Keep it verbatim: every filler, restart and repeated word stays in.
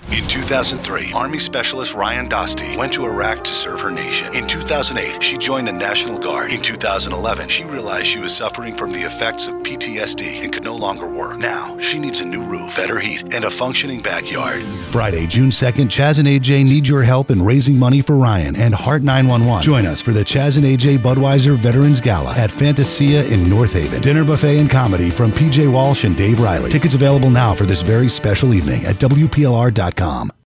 In two thousand three, Army Specialist Ryan Dosty went to Iraq to serve her nation. In two thousand eight, she joined the National Guard. In two thousand eleven, she realized she was suffering from the effects of P T S D and could no longer work. Now, she needs a new roof, better heat, and a functioning backyard. Friday, June second, Chaz and A J need your help in raising money for Ryan and Heart nine one one. Join us for the Chaz and A J Budweiser Veterans Gala at Fantasia in North Haven. Dinner, buffet, and comedy from P J Walsh and Dave Riley. Tickets available now for this very special evening at W P L R dot com.